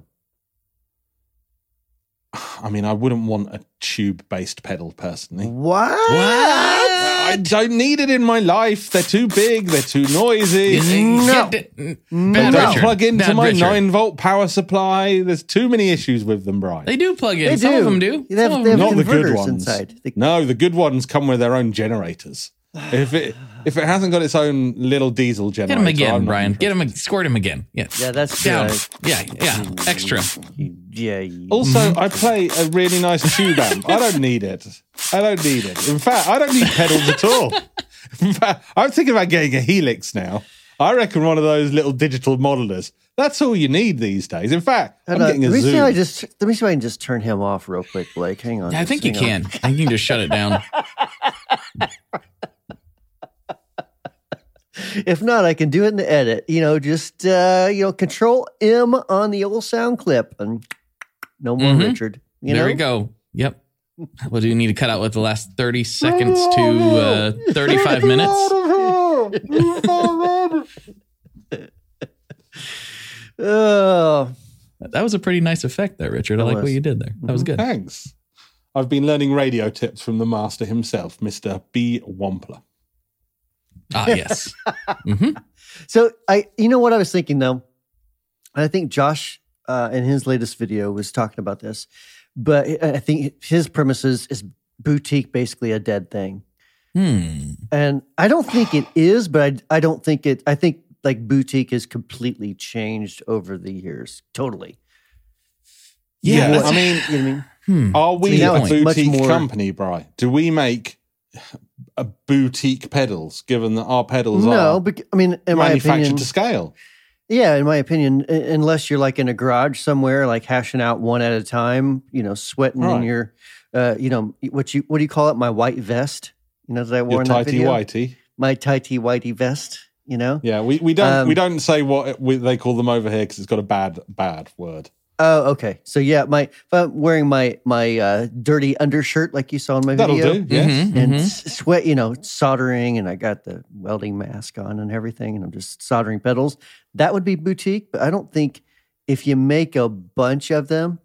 I mean, I wouldn't want a tube-based pedal, personally. What? I don't need it in my life. They're too big. They're too noisy. No. Get it- They Bad don't Richard. plug into Bad my Richard. nine-volt power supply. There's too many issues with them, Brian. They do plug in. They Some do. of them do. They have- Some of they them have Not the good converters ones. inside. They- No, the good ones come with their own generators. If it if it hasn't got its own little diesel Get generator, him I'm again, not Brian. interested. Get him. Squirt him again. Yeah. Yeah, that's Down. uh, Yeah. Yeah. Extra. Yeah. you- Also, I play a really nice tube amp. I don't need it. I don't need it. In fact, I don't need pedals at all. In fact, I'm thinking about getting a Helix now. I reckon one of those little digital modelers. That's all you need these days. In fact, I'm Hold on, getting a let me see. Zoom. I just let me see if I can just turn him off real quick, Blake. Hang on. Yeah, I just think you hang can. on. I think you can just shut it down. If not, I can do it in the edit. You know, just uh, you know, Control M on the old sound clip, and no more Mhm. Richard. You there know? we go. Yep. What do you need to cut out with the last thirty seconds to uh, thirty-five minutes? Oh, That was a pretty nice effect there, Richard. I It like was. what you did there. That was good. Thanks. I've been learning radio tips from the master himself, Mister B. Wampler. Ah, yes. hmm so I, you know what I was thinking though. I think Josh uh, in his latest video was talking about this, but I I think his premises is boutique basically a dead thing. Hmm. And I don't think it is, but I, I don't think it, I think like boutique has completely changed over the years. Totally. Yeah, that's- I mean, You know what I mean? Hmm. are we See, now a it's much boutique more- company, Bri? Do we make a boutique pedals, given that our pedals No, are but I mean, in my manufactured opinion, to scale? yeah, in my opinion, u- unless you're like in a garage somewhere, like hashing out one at a time, you know, sweating in Right. your, uh, you know, what you, what do you call it? My white vest, you know, that I wore Your in that tighty video. whitey. My tighty whitey vest, you know? Yeah, we, we don't Um, we don't say what it, we, they call them over here because it's got a bad bad word. Oh, okay. So yeah, my if I'm wearing my my uh, dirty undershirt like you saw in my That'll video, do. Yes. Mhm, and mhm. s- sweat, you know, soldering, and I got the welding mask on and everything, and I'm just soldering pedals. That would be boutique, but I don't think if you make a bunch of them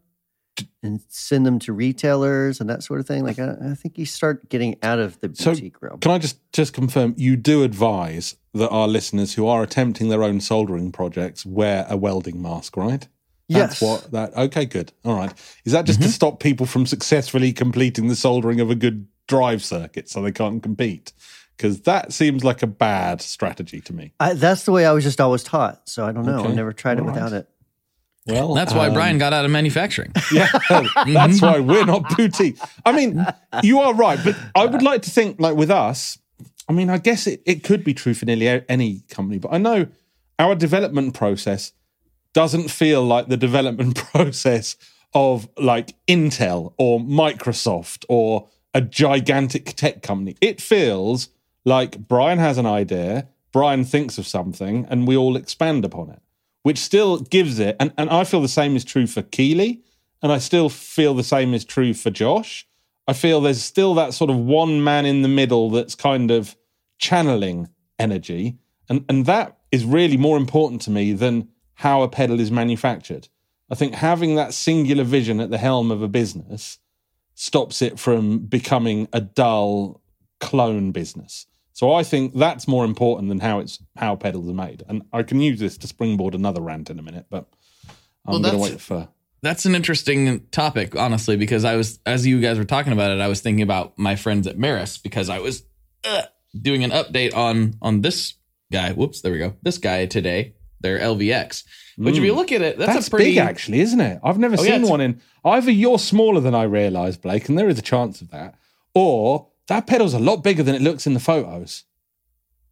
and send them to retailers and that sort of thing, like I, I think you start getting out of the So, boutique realm. Can I just just confirm you do advise that our listeners who are attempting their own soldering projects wear a welding mask, right? That's Yes. what that okay, good. All right. Is that just to stop people from successfully completing the soldering of a good drive circuit so they can't compete? Because that seems like a bad strategy to me. I, that's the way I was just always taught. So I don't know. Okay. I've never tried it All right. without it. Well, That's why um, Brian got out of manufacturing. Yeah, that's why we're not boutique. I mean, you are right, but I would like to think, like with us, I mean, I guess it, it could be true for nearly a- any company, but I know our development process doesn't feel like the development process of like Intel or Microsoft or a gigantic tech company. It feels like Brian has an idea, Brian thinks of something, and we all expand upon it, which still gives it, and, and I feel the same is true for Keeley, and I still feel the same is true for Josh. I feel there's still that sort of one man in the middle that's kind of channeling energy, and, and that is really more important to me than how a pedal is manufactured. I think having that singular vision at the helm of a business stops it from becoming a dull clone business. So I think that's more important than how it's how pedals are made. And I can use this to springboard another rant in a minute, but I'm Well, going to that's- wait for. That's an interesting topic, honestly, because I was, as you guys were talking about it, I was thinking about my friends at Maris because I was uh, doing an update on on this guy. Whoops, there we go. This guy today, their L V X. Which, if you look at it, that's, That's a pretty big, actually, isn't it? I've never Oh, yeah, seen it's- one in. Either you're smaller than I realised, Blake, and there is a chance of that, or that pedal's a lot bigger than it looks in the photos.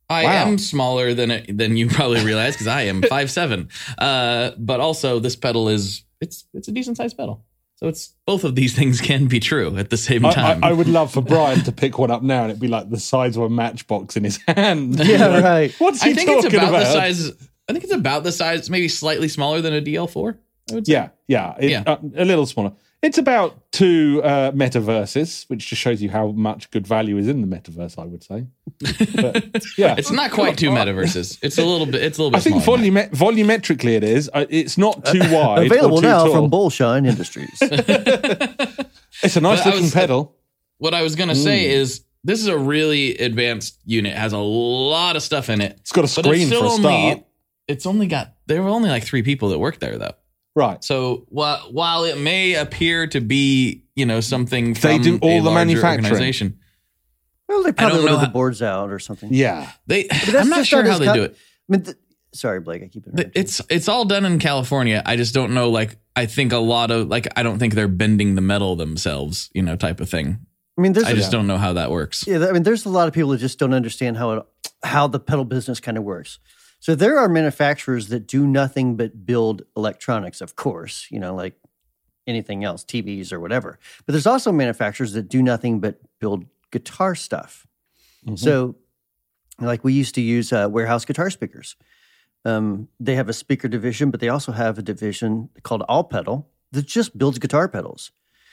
I Wow. am smaller than it, than you probably realize because I am five seven. Uh, but also, this pedal is it's it's a decent sized pedal. So it's both of these things can be true at the same I, time. I, I would love for Brian to pick one up now, and it'd be like the size of a matchbox in his hand. Yeah, Like, right. What's he I think talking it's about, about? the size. I think it's about the size, maybe slightly smaller than a D L four. I would say. Yeah, yeah, it- Yeah. uh, a little smaller. It's about two uh, metaverses, which just shows you how much good value is in the metaverse. I would say. But, yeah, It's not quite two metaverses. It's a little bit. It's a little bit. I think smaller than that. volume- volumetrically it is. Uh, It's not too wide. Available or too now tall. from Bullshine Industries. It's a nice But I looking was- pedal. What I was gonna say Mm. is this is a really advanced unit. It has a lot of stuff in it. It's got a But screen it's still for a only. start. It's only got. There were only like three people that worked there though. Right. So while while it may appear to be, you know, something from They do all a the larger manufacturing. organization, Well, they probably don't know order the how- boards out or something. Yeah. they. But that's I'm not just sure not how as they com- do it. I mean, th- sorry, Blake, I keep But interrupting. It's it's all done in California. I just don't know. Like I think a lot of like I don't think they're bending the metal themselves, you know, type of thing. I mean, there's I a- just don't know how that works. Yeah, I mean, there's a lot of people that just don't understand how it, how the pedal business kind of works. So there are manufacturers that do nothing but build electronics, of course, you know, like anything else, T Vs or whatever. But there's also manufacturers that do nothing but build guitar stuff. So, like we used to use uh, Warehouse guitar speakers. Um, they have a speaker division, but they also have a division called All Pedal that just builds guitar pedals.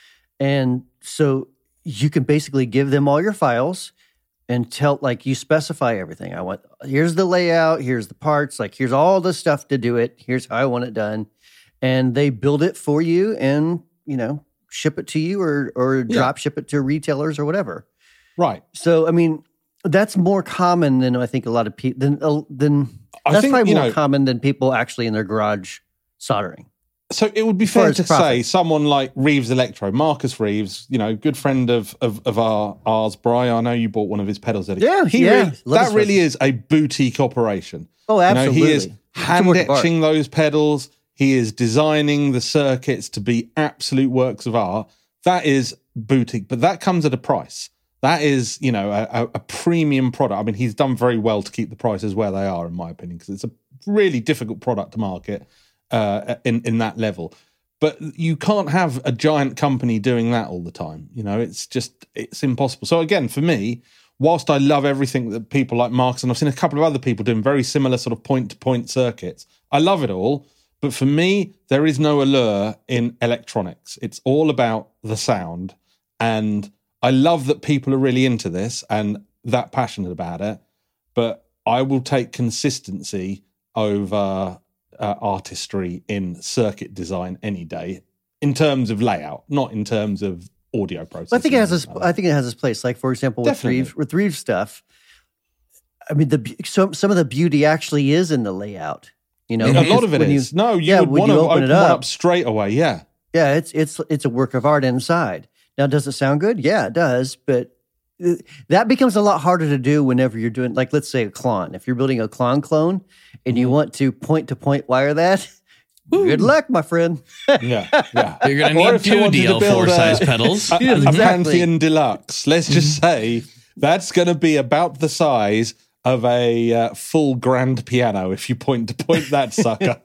And so you can basically give them all your files and tell, like, you specify everything. I want, here's the layout, here's the parts, like, here's all the stuff to do it, here's how I want it done. And they build it for you and, you know, ship it to you or, or drop ship it to retailers or whatever. Right. So, I mean, that's more common than I think a lot of people, than, uh, than I that's think, probably you more know- common than people actually in their garage soldering. So it would be far fair as to profit. say someone like Reeves Electro, Marcus Reeves, you know, good friend of of, of our ours, Brian. I know you bought one of his pedals. Eddie. Yeah, he yeah. really, Love that his really pedals. is a boutique operation. Oh, You know, absolutely. he is It's a hand work of art. etching those pedals. He is designing the circuits to be absolute works of art. That is boutique, but that comes at a price. That is, you know, a, a- a premium product. I mean, he's done very well to keep the prices where they are, in my opinion, because it's a really difficult product to market uh, in in that level. But you can't have a giant company doing that all the time. You know, it's just, it's impossible. So again, for me, whilst I love everything that people like Marcus, and I've seen a couple of other people doing very similar sort of point-to-point circuits, I love it all. But for me, there is no allure in electronics. It's all about the sound. And I love that people are really into this and that passionate about it. But I will take consistency over uh, artistry in circuit design any day, in terms of layout, not in terms of audio processing. I think it has its, I think it has its place. Like, for example, with Definitely. Reeves, with Reeves stuff, I mean, the be- some some of the beauty actually is in the layout. You know, a because lot of it when you- is. no, you yeah, would when want you to open open, it one up- up straight away. Yeah. Yeah, it's it's it's a work of art inside. Now, does it sound good? Yeah, it does. But uh, that becomes a lot harder to do whenever you're doing, like, let's say a Klon. If you're building a Klon clone and you want to point to point wire that, good luck, my friend. Yeah. Yeah. You're gonna Or need if you two wanted to D L build four a- size pedals. a, Yeah, a exactly. Pantheon Deluxe. Let's just say that's going to be about the size of a uh, full grand piano if you point to point that sucker.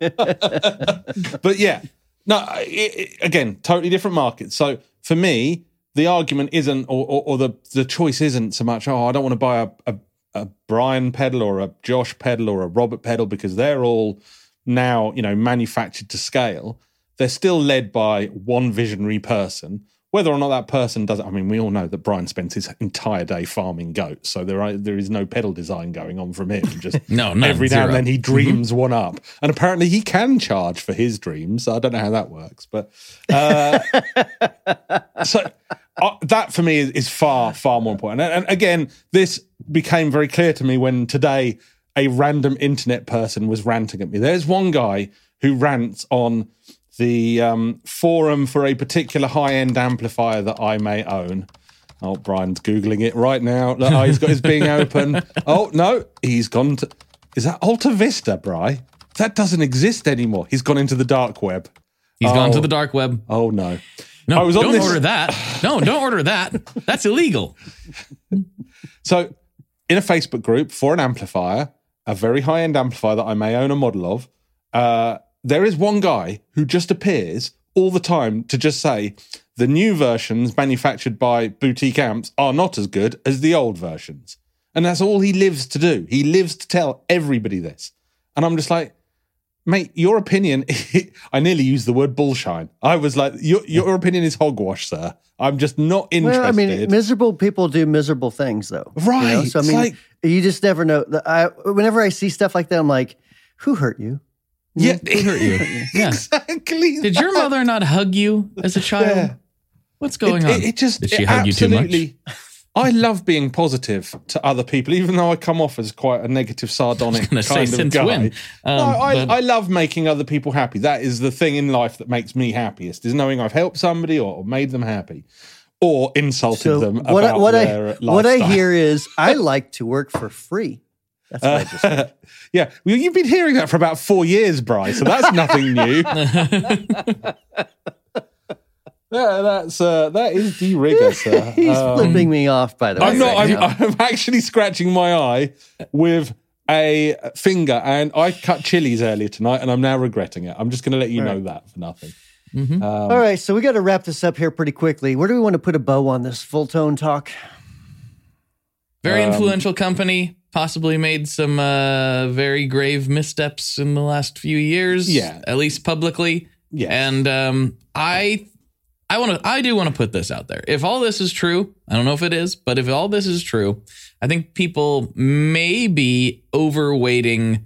But yeah, no, it, it- again, totally different markets. So for me, the argument isn't, or, or, or the, the choice isn't so much, oh, I don't want to buy a, a, a Brian pedal or a Josh pedal or a Robert pedal because they're all now, you know, manufactured to scale. They're still led by one visionary person. Whether or not that person does it, I mean, we all know that Brian spends his entire day farming goats, so there are, there is no pedal design going on from him. Just No, none, every now zero. and then he dreams one up, and apparently he can charge for his dreams. I don't know how that works, but uh, so uh, that for me is, is far far more important. And, and again, this became very clear to me when today a random internet person was ranting at me. There's one guy who rants on the um, forum for a particular high-end amplifier that I may own. Oh, Brian's Googling it right now. Look, oh, he's got his Bing open. Oh, no, he's gone to... Is that Alta Vista, Bri? That doesn't exist anymore. He's gone into the dark web. He's Oh. gone to the dark web. Oh, no. No, I was on don't this- order that. No, don't order that. That's illegal. So in a Facebook group for an amplifier, a very high-end amplifier that I may own a model of. Uh, there is one guy who just appears all the time to just say the new versions manufactured by boutique amps are not as good as the old versions. And that's all he lives to do. He lives to tell everybody this. And I'm just like, mate, your opinion, I nearly used the word bullshine. I was like, your, your opinion is hogwash, sir. I'm just not interested. Well, I mean, miserable people do miserable things, though. Right. You know? So, I mean, like, you just never know. I, whenever I see stuff like that, I'm like, who hurt you? Yeah, who hurt you? Yeah. Exactly. Did your mother not hug you as a child? Yeah. What's going it, on? It, it just, Did she it hug you too much? I love being positive to other people, even though I come off as quite a negative, sardonic kind say, of since guy. When? Um, no, I, but... I love making other people happy. That is the thing in life that makes me happiest, is knowing I've helped somebody or made them happy or insulted so them what about I, what their I, lifestyle. What I hear is I like to work for free. That's what uh, I just said. Yeah, well, you've been hearing that for about four years, Bryce, so that's nothing new. Yeah, that's uh, that is de rigor, sir. He's um, flipping me off, by the way. I'm not. Right I'm, I'm actually scratching my eye with a finger, and I cut chilies earlier tonight, and I'm now regretting it. I'm just going to let you All know right. that for nothing. Mm-hmm. Um, All right, so we got to wrap this up here pretty quickly. Where do we want to put a bow on this full tone talk? Very um, influential company. Possibly made some uh, very grave missteps in the last few years. Yeah, at least publicly. Yeah, and um, I. I want to. I do want to put this out there. If all this is true, I don't know if it is, but if all this is true, I think people may be overweighting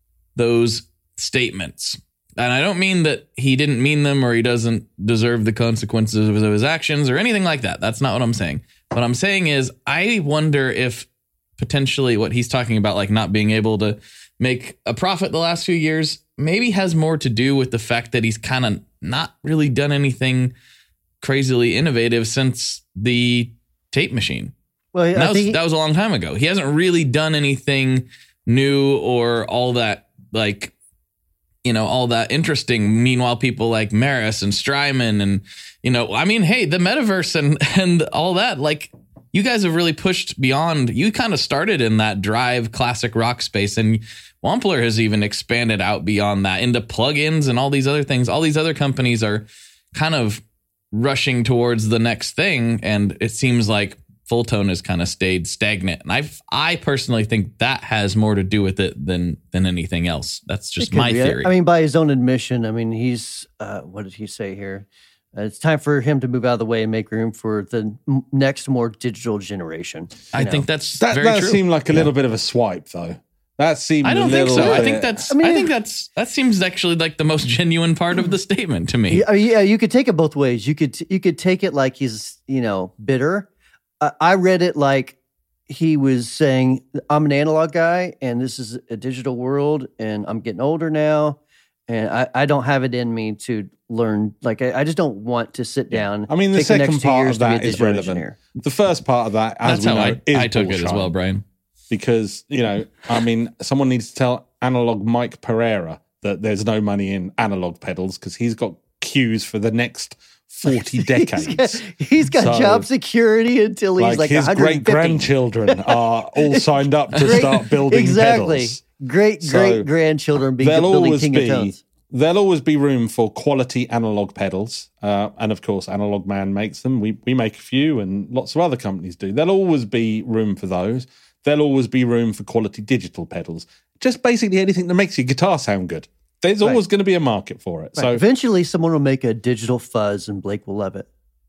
those statements. And I don't mean that he didn't mean them or he doesn't deserve the consequences of his actions or anything like that. That's not what I'm saying. What I'm saying is I wonder if potentially what he's talking about, like not being able to make a profit the last few years, maybe has more to do with the fact that he's kind of not really done anything crazily innovative since the tape machine. Well, I that, was, think- that was a long time ago. He hasn't really done anything new or all that, like, you know, all that interesting. Meanwhile, people like Maris and Strymon and, you know, I mean, hey, the metaverse and, and all that, like, you guys have really pushed beyond. You kind of started in that drive classic rock space, and Wampler has even expanded out beyond that into plugins and all these other things. All these other companies are kind of rushing towards the next thing, and it seems like Full Tone has kind of stayed stagnant. And I, I personally think that has more to do with it than than anything else. That's just my be. theory. I mean, by his own admission, I mean he's uh, what did he say here? Uh, it's time for him to move out of the way and make room for the m- next more digital generation. I know? think that's that. Very that true. seemed like a yeah. little bit of a swipe, though. That seemed. I don't a think little so. Bit, I think that's. I, I, mean, I think that's. That seems actually like the most genuine part of the statement to me. Yeah, yeah, you could take it both ways. You could you could take it like he's you know bitter. Uh, I read it like he was saying, "I'm an analog guy, and this is a digital world, and I'm getting older now, and I, I don't have it in me to learn. Like I, I just don't want to sit down. I mean, the take the second next two part years of to be a that is digital relevant. engineer. The first part of that, as That's we how know, I, is I took bullshine. it as well, Brian. Because, you know, I mean, someone needs to tell Analog Mike Pereira that there's no money in analog pedals because he's got queues for the next forty decades. he's got, he's got So, job security until he's like, like, his one hundred fifty. great grandchildren are all signed up to Great- start building exactly. pedals. Great So, great grandchildren be There'll building always King of be Tones. there'll always be room for quality analog pedals, uh, and of course, Analog Man makes them. We we make a few, and lots of other companies do. There'll always be room for those. There'll always be room for quality digital pedals. Just basically anything that makes your guitar sound good. There's always Right. going to be a market for it. Right. So Eventually, someone will make a digital fuzz, and Blake will love it.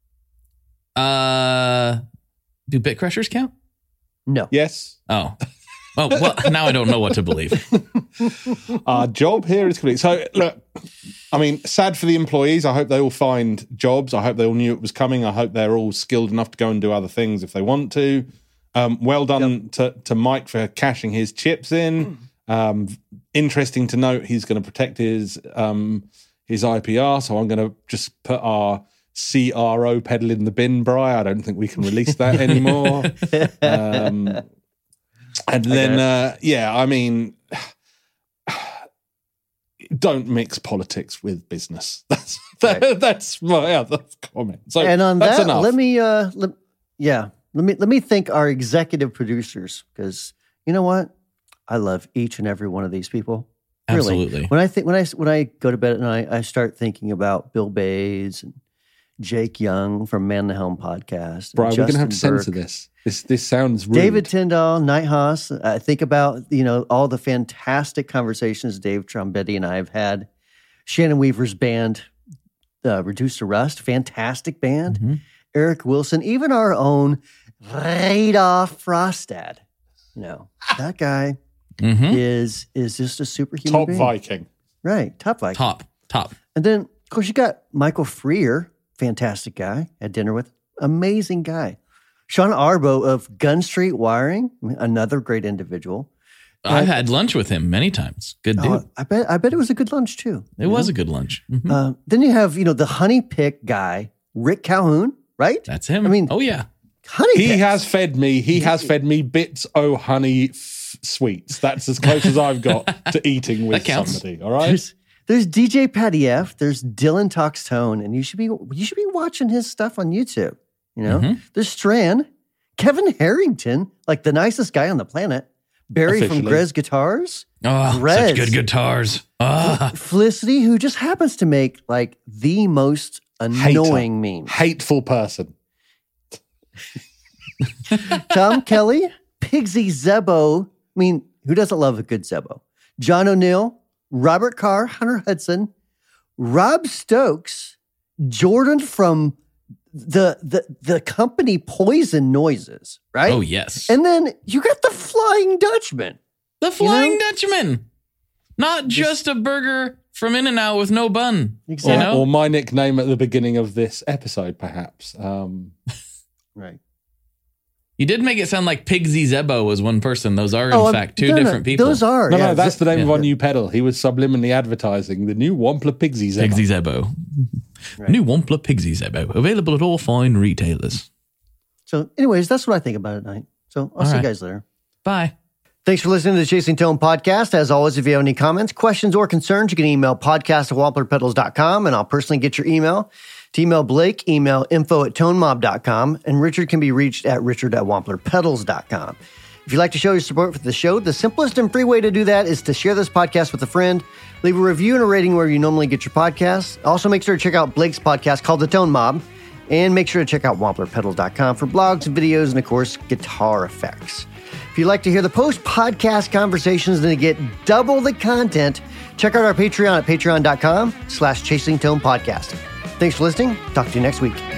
Uh, do bit crushers count? No. yes, Oh, oh. Well, now I don't know what to believe. our job here is complete. So look, I mean, sad for the employees. I hope they all find jobs. I hope they all knew it was coming. I hope they're all skilled enough to go and do other things if they want to. Um, well done Yep. to, to Mike for cashing his chips in. Um, interesting to note, he's going to protect his um, his I P R. So I'm going to just put our C R O pedal in the bin, Bri. I don't think we can release that anymore. um, and then, uh, yeah, I mean, don't mix politics with business. That's that, Right. that's my other comment. So And on that's that, enough. let me, uh, let, yeah. let me let me thank our executive producers, because you know what? I love each and every one of these people. Really. Absolutely. When I think when I when I go to bed at night, I start thinking about Bill Bays and Jake Young from Man the Helm podcast. and Brian, we're going to Justin have to censor Burke, this. This this sounds rude. David Tyndall, Night Haas. I think about, you know, all the fantastic conversations Dave Trombetti and I have had. Shannon Weaver's band, uh, Reduced to Rust, fantastic band. Mm-hmm. Eric Wilson, even our own Radolf Frostad. You know, that guy Mm-hmm. is is just a superhuman Top being. Viking. Right, top Viking. Top, top. And then, of course, you got Michael Freer, fantastic guy, had dinner with, amazing guy. Sean Arbo of Gun Street Wiring, another great individual. I've had lunch with him many times. Good dude. Oh, I bet I bet it was a good lunch too. it was a good lunch. Mhm. Uh, then you have, you know, the honey pick guy, Rick Calhoun, right? That's him. I mean- oh yeah. Honey He Picks. has fed me. He has fed me bits o' honey f- sweets. That's as close as I've got to eating with That counts. somebody. All right. There's, there's D J Patty F. There's Dylan Talks Tone, and you should be you should be watching his stuff on YouTube. You know, Mhm. there's Strand, Kevin Harrington, like the nicest guy on the planet. Barry from Officially. Grez Guitars, Oh, Grez. such good guitars. Ah. Felicity, who just happens to make like the most annoying memes. Hateful person. Tom Kelly, Pigsy Zebo. I mean, who doesn't love a good Zebo? John O'Neill, Robert Carr, Hunter Hudson, Rob Stokes, Jordan from the the the company Poison Noises, right? Oh yes. And then you got the Flying Dutchman. the Flying know? Dutchman. Not just a burger from In-N-Out with no bun. Exactly. You Or, know? or my nickname at the beginning of this episode, perhaps. Um, Right. You did make it sound like Pigsy Zebo was one person. Those are in Oh, fact two no, no, different people. Those are. no, yeah. no, that's the name of yeah. our new pedal. He was subliminally advertising the new Wampler Pigsy Zebra. Pigsy Zebo. Right. New Wampler Pigsy Zebo. Available at all fine retailers. So, anyways, that's what I think about it at night. So I'll All see right. you guys later. Bye. Thanks for listening to the Chasing Tone podcast. As always, if you have any comments, questions, or concerns, you can email podcast at wampler pedals dot com, and I'll personally get your email. To email Blake, email info at tone mob dot com, and Richard can be reached at richard at wampler pedals dot com. If you'd like to show your support for the show, the simplest and free way to do that is to share this podcast with a friend, leave a review and a rating where you normally get your podcasts. Also, make sure to check out Blake's podcast called The Tone Mob, and make sure to check out wampler pedals dot com for blogs and videos and, of course, guitar effects. If you'd like to hear the post-podcast conversations and to get double the content, check out our Patreon at patreon dot com slash chasing tone podcast. Thanks for listening. Talk to you next week.